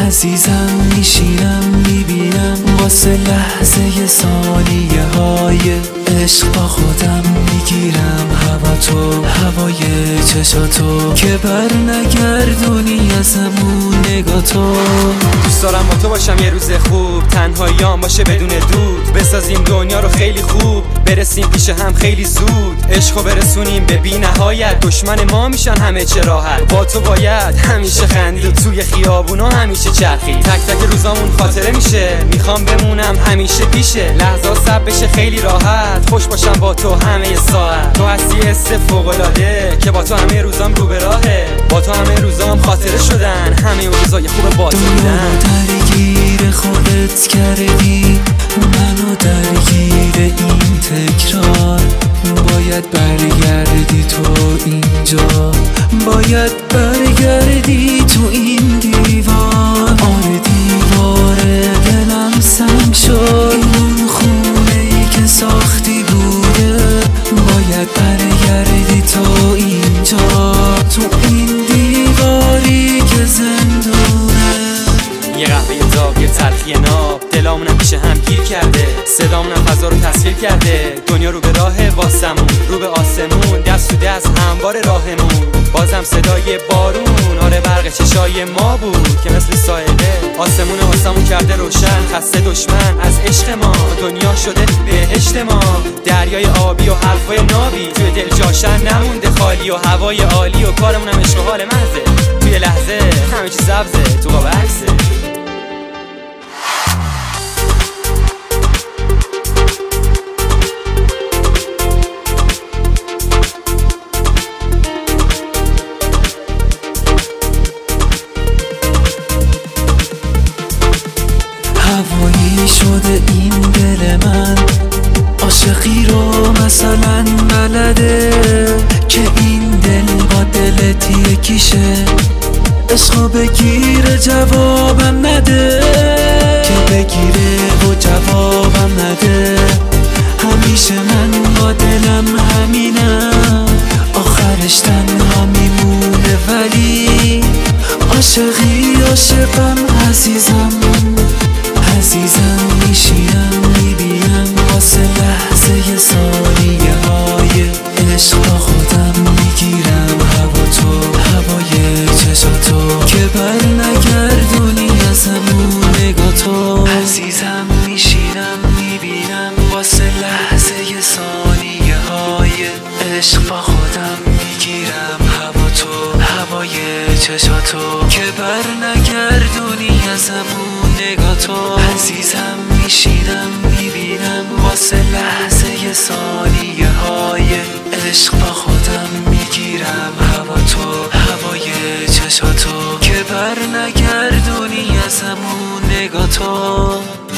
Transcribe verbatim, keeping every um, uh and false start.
عزیزم میشینم میبینم واسه لحظه ثانیه های عشق با خودم میگیرم هوا تو، هوای چشاتو که بر نگردونی ازمون نگاه تو. دوست دارم با تو باشم یه روز خوب، تنهاییام باشه بدون دود، بسازیم دنیا رو خیلی خوب، برسیم پیش هم خیلی زود، عشقو برسونیم به بی نهایت، دشمن ما میشن همه چه راحت، با تو باید همیشه خندید، توی خیابونا همیشه چرخید، تک تک روزامون خاطره میشه، میخوام بمونم همیشه پیشه، لحظه سب بشه خیلی راحت، خوش باشم با تو همه ساعت، تو هستی حس فوق‌العاده که با تو همه روزام رو به راهه، با تو همه روزام خاطره شدن، همه اون روزای خوب با تو بودن. درگیر خودت کردی منو درگیر این تکرار، باید برگردی تو اینجا، باید برگردی تو این دیوار. آره دیوار دلم سنگ شد، این خونه ای که ساختی بوده، باید برگردی تو اینجا، تو این دیواری که زندونه. یه قهوه داغ، یه تلخی ناب، دلامونم پیش هم گیر کرده، صدامونم فضا رو تصویر کرده، دنیا رو به راه واسمون، رو به آسمون، دست تو دست هموار راهمون، بازم صدای بارون، آره برق چشای ما بود که مثل سایله آسمون واسمون کرده روشن، خسته دشمن از عشق ما، دنیا شده بهشت ما، دریای آبی و حرفای نابی، توی دل جاشن نمونده خالی، و هوای عالی و کارمونم عشق و حال مزه، توی لحظه همه چی سبزه، تو قاب عکسه. هوایی شده این دل من، عاشقی رو مثلا بلده که این دل با دلت یکیشه، عشقو بگیره جوابم نده، که بگیره و جوابم نده، همیشه من با دلم همینم، آخرش تنها میمونه ولی عاشقی عاشقم عزیزم. عزیزم میشینم میبینم واسه لحظه ثانیه های عشق با خودم میگیرم هوا تو، هوای چشاتو که بر نگردونی ازمون نگاه تو. عزیزم میشینم میبینم واسه لحظه ثانیه های عشق با خودم میگیرم هوا تو، هوای چشاتو که بر نگردونی ازمون نگاه تو. عزیزم میشینم میبینم واسه لحظه ثانیه های عشق با خودم میگیرم هوا تو، هوای چشاتو که بر نگردونی ازمون نگاه تو.